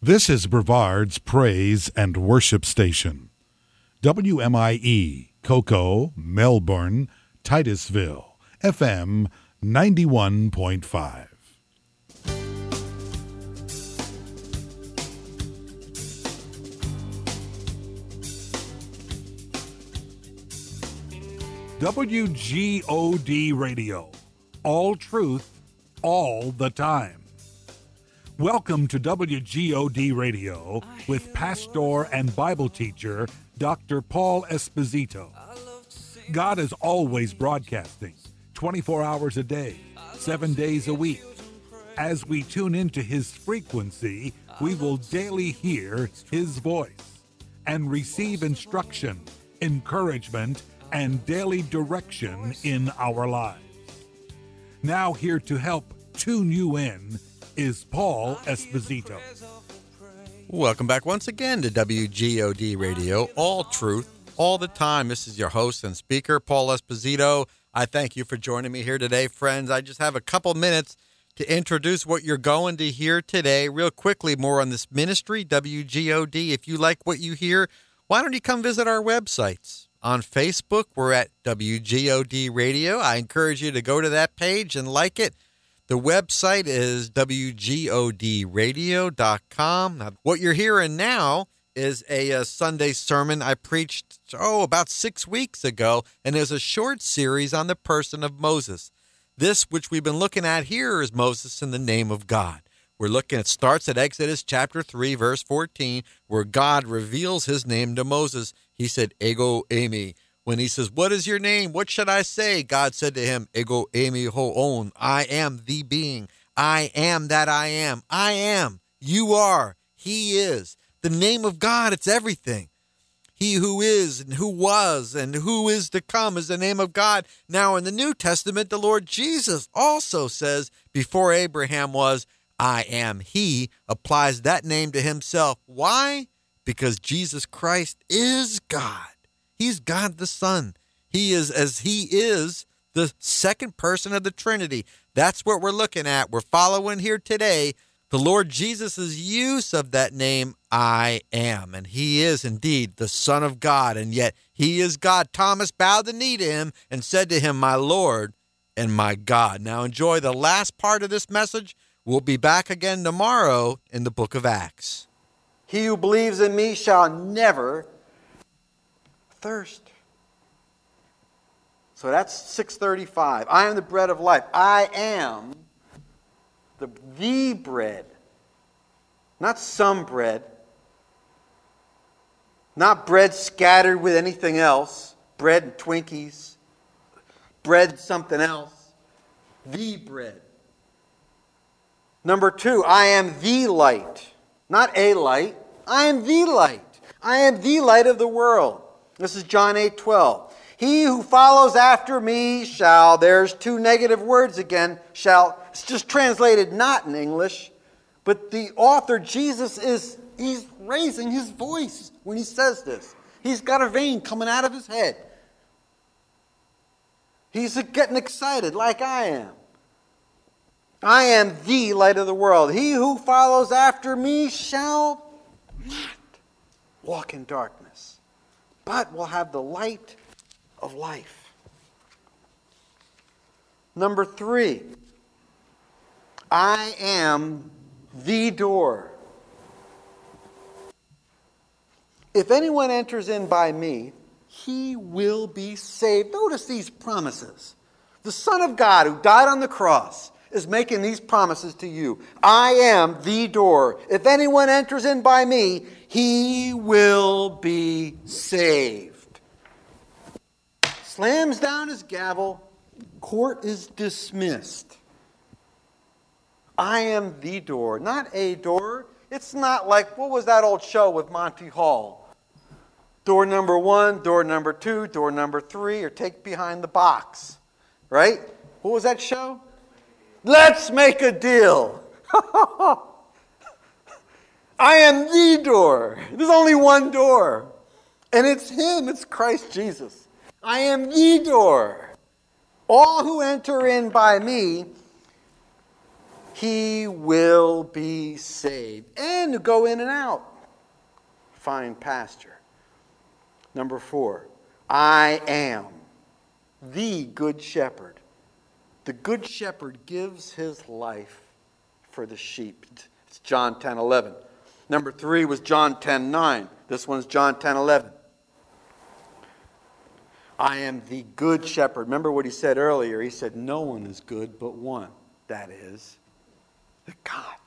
This is Brevard's Praise and Worship Station. WMIE, Cocoa, Melbourne, Titusville, FM 91.5. WGOD Radio. All truth, all the time. Welcome to WGOD Radio with pastor and Bible teacher Dr. Paul Esposito. God is always broadcasting 24 hours a day, 7 days a week. As we tune into his frequency, we will daily hear his voice and receive instruction, encouragement, and daily direction in our lives. Now here to help tune you in is Paul Esposito. Welcome back once again to WGOD Radio, all truth, all the time. This is your host and speaker, Paul Esposito. I thank you for joining me here today, friends. I just have a couple minutes to introduce what you're going to hear today. Real quickly, more on this ministry, WGOD. If you like what you hear, why don't you come visit our websites? On Facebook, we're at WGOD Radio. I encourage you to go to that page and like it. The website is WGODradio.com. Now, what you're hearing now is a Sunday sermon I preached, about 6 weeks ago, and there's a short series on the person of Moses. This, which we've been looking at here, is Moses in the name of God. We're looking, it starts at Exodus chapter 3, verse 14, where God reveals his name to Moses. He said, Ego Eimi. When he says, what is your name? What should I say? God said to him, Ego Eimi Ho'on. I am the being. I am that I am. I am. You are. He is. The name of God, it's everything. He who is and who was and who is to come is the name of God. Now in the New Testament, the Lord Jesus also says, before Abraham was, I am. He applies that name to himself. Why? Because Jesus Christ is God. He's God the Son. He is, as he is, the second person of the Trinity. That's what we're looking at. We're following here today the Lord Jesus' use of that name, I am. And he is indeed the Son of God, and yet he is God. Thomas bowed the knee to him and said to him, my Lord and my God. Now enjoy the last part of this message. We'll be back again tomorrow in the book of Acts. He who believes in me shall never thirst. So that's 635. I am the bread of life. I am the bread. Not some bread. Not bread scattered with anything else. Bread and Twinkies. Bread something else. The bread. Number 2, I am the light. Not a light. I am the light. I am the light of the world. This is John 8:12. He who follows after me shall, there's 2 negative words again, shall, it's just translated not in English, but the author, Jesus, he's raising his voice when he says this. He's got a vein coming out of his head. He's getting excited like I am. I am the light of the world. He who follows after me shall not walk in darkness, but will have the light of life. Number 3, I am the door. If anyone enters in by me, he will be saved. Notice these promises. The Son of God who died on the cross is making these promises to you. I am the door. If anyone enters in by me, he will be saved. Slams down his gavel. Court is dismissed. I am the door, not a door. It's not like, what was that old show with Monty Hall? Door number 1, door number 2, door number 3, or take behind the box. Right? What was that show? Let's make a deal. I am the door. There's only one door. And it's him. It's Christ Jesus. I am the door. All who enter in by me he will be saved. And to go in and out, find pasture. Number 4, I am the good shepherd. The good shepherd gives his life for the sheep. It's John 10:11. Number 3 was John 10:9. This one's John 10:11. I am the good shepherd. Remember what he said earlier. He said, no one is good but one. That is, the God.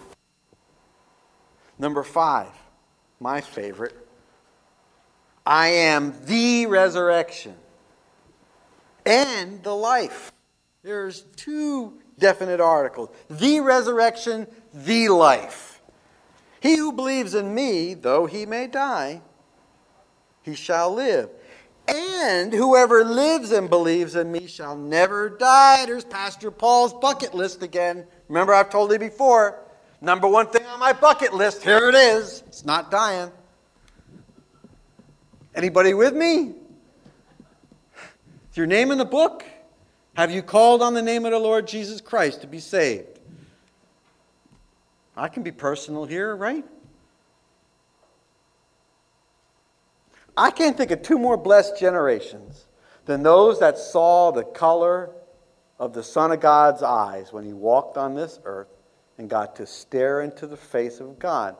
Number 5, my favorite. I am the resurrection and the life. There's 2 definite articles. The resurrection, the life. He who believes in me, though he may die, he shall live. And whoever lives and believes in me shall never die. There's Pastor Paul's bucket list again. Remember, I've told you before, number 1 thing on my bucket list, here it is. It's not dying. Anybody with me? Is your name in the book? Have you called on the name of the Lord Jesus Christ to be saved? I can be personal here, right? I can't think of 2 more blessed generations than those that saw the color of the Son of God's eyes when he walked on this earth and got to stare into the face of God.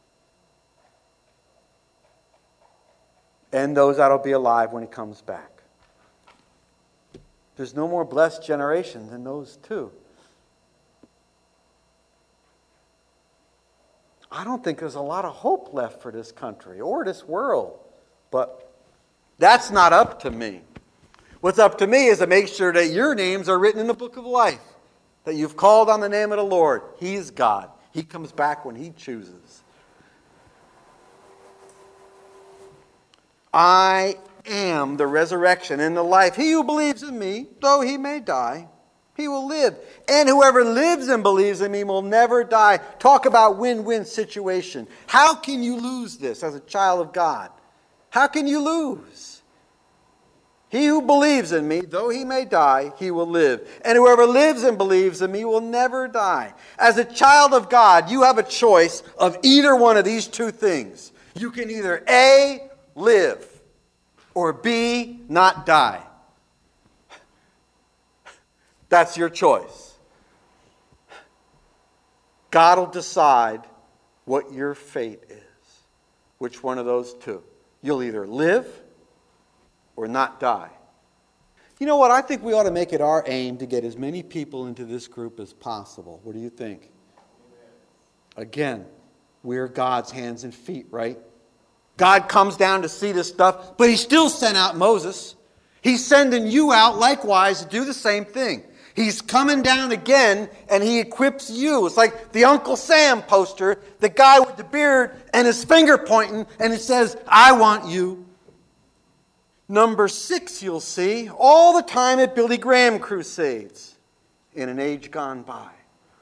And those that will be alive when he comes back. There's no more blessed generation than those 2. I don't think there's a lot of hope left for this country or this world. But that's not up to me. What's up to me is to make sure that your names are written in the book of life. That you've called on the name of the Lord. He's God. He comes back when he chooses. I am the resurrection and the life. He who believes in me, though he may die, he will live. And whoever lives and believes in me will never die. Talk about win-win situation. How can you lose this as a child of God? How can you lose? He who believes in me, though he may die, he will live. And whoever lives and believes in me will never die. As a child of God, you have a choice of either one of these 2 things. You can either A, live, or B, not die. That's your choice. God will decide what your fate is. Which one of those 2? You'll either live or not die. You know what? I think we ought to make it our aim to get as many people into this group as possible. What do you think? Again, we're God's hands and feet, right? God comes down to see this stuff, but he still sent out Moses. He's sending you out likewise to do the same thing. He's coming down again, and he equips you. It's like the Uncle Sam poster, the guy with the beard and his finger pointing, and it says, I want you. Number 6, you'll see, all the time at Billy Graham crusades in an age gone by.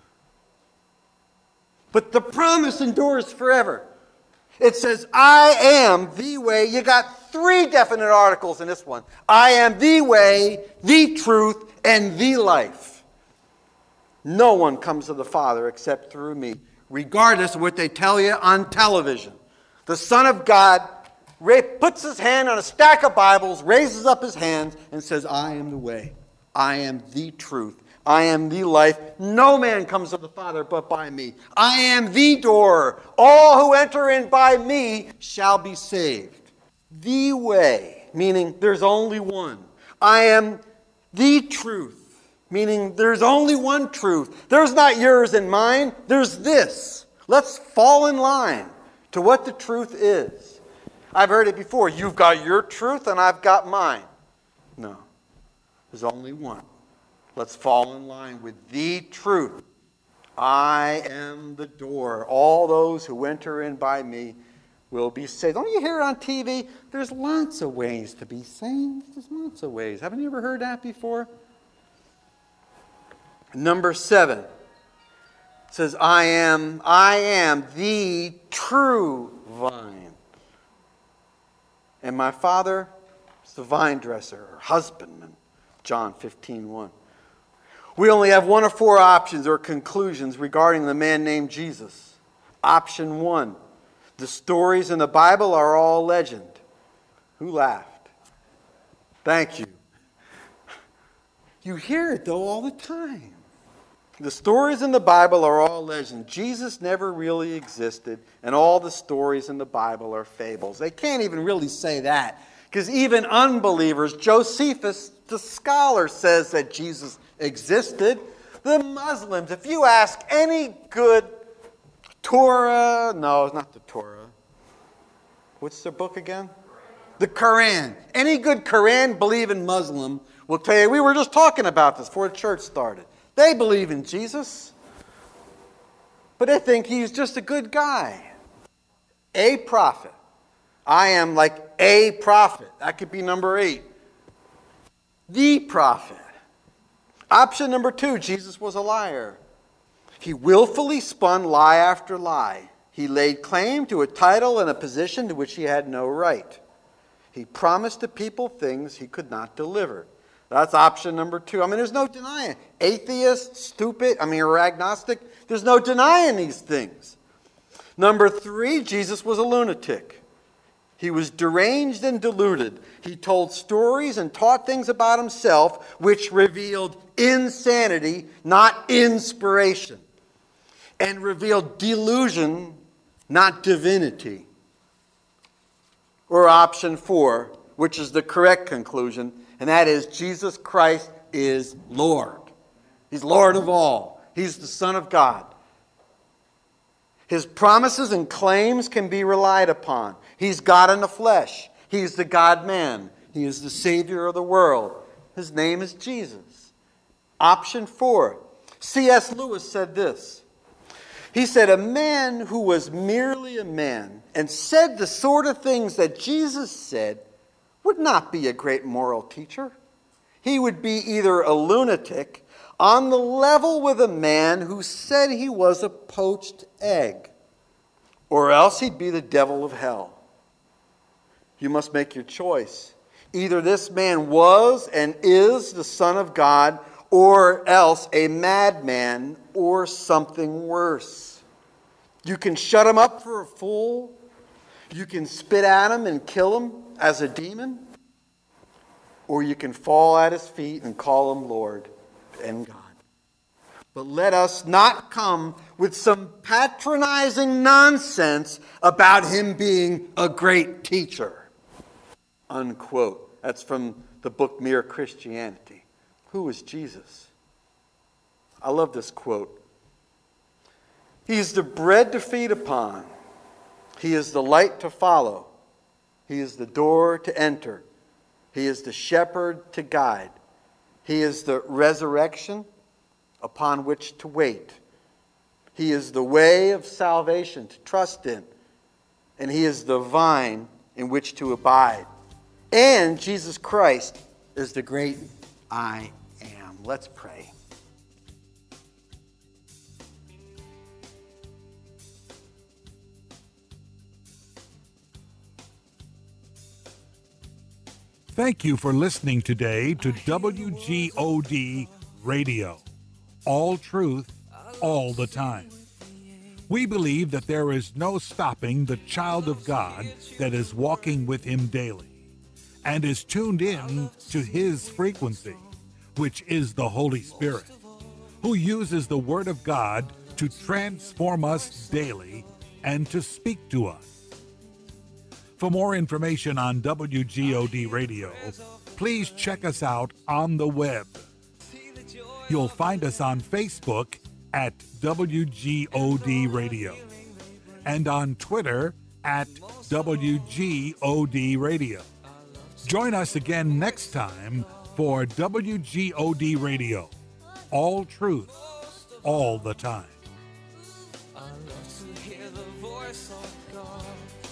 But the promise endures forever. It says, I am the way. You got 3 definite articles in this one. I am the way, the truth, and the life. No one comes to the Father except through me, regardless of what they tell you on television. The Son of God puts his hand on a stack of Bibles, raises up his hands, and says, I am the way. I am the truth. I am the life. No man comes to the Father but by me. I am the door. All who enter in by me shall be saved. The way, meaning there's only one. I am the truth, meaning there's only one truth. There's not yours and mine. There's this. Let's fall in line to what the truth is. I've heard it before. You've got your truth and I've got mine. No. There's only one. Let's fall in line with the truth. I am the door. All those who enter in by me will be saved. Don't you hear it on TV? There's lots of ways to be saved. There's lots of ways. Haven't you ever heard that before? Number 7 says, I am the true vine. And my Father is the vine dresser or husbandman. John 15:1. We only have one of four options or conclusions regarding the man named Jesus. Option 1, the stories in the Bible are all legend. Who laughed? Thank you. You hear it, though, all the time. The stories in the Bible are all legend. Jesus never really existed, and all the stories in the Bible are fables. They can't even really say that, because even unbelievers, Josephus, the scholar, says that Jesus existed. The Muslims, if you ask any good Torah, no, it's not the Torah. What's their book again? The Quran. Any good Quran-believing Muslim will tell you, we were just talking about this before the church started. They believe in Jesus, but they think he's just a good guy. A prophet. I am like a prophet. That could be number 8. The prophet. Option number 2, Jesus was a liar. He willfully spun lie after lie. He laid claim to a title and a position to which he had no right. He promised the people things he could not deliver. That's option number 2. There's no denying. Atheist, stupid, or agnostic, there's no denying these things. Number 3, Jesus was a lunatic. He was deranged and deluded. He told stories and taught things about himself which revealed insanity, not inspiration, and revealed delusion, not divinity. Or option 4, which is the correct conclusion, and that is Jesus Christ is Lord. He's Lord of all. He's the Son of God. His promises and claims can be relied upon. He's God in the flesh. He's the God-man. He is the Savior of the world. His name is Jesus. Option 4. C.S. Lewis said this. He said, a man who was merely a man and said the sort of things that Jesus said would not be a great moral teacher. He would be either a lunatic on the level with a man who said he was a poached egg, or else he'd be the devil of hell. You must make your choice. Either this man was and is the Son of God, or else a madman or something worse. You can shut him up for a fool. You can spit at him and kill him as a demon. Or you can fall at his feet and call him Lord and God. But let us not come with some patronizing nonsense about him being a great teacher. Unquote. That's from the book Mere Christianity. Who is Jesus? I love this quote. He is the bread to feed upon. He is the light to follow. He is the door to enter. He is the shepherd to guide. He is the resurrection upon which to wait. He is the way of salvation to trust in. And he is the vine in which to abide. And Jesus Christ is the great I am. Let's pray. Thank you for listening today to WGOD Radio. All truth, all the time. We believe that there is no stopping the child of God that is walking with him daily and is tuned in to his frequency, which is the Holy Spirit, who uses the Word of God to transform us daily and to speak to us. For more information on WGOD Radio, please check us out on the web. You'll find us on Facebook at WGOD Radio and on Twitter at WGOD Radio. Join us again next time for WGOD Radio. All truth, all the time. I love to hear the voice of God.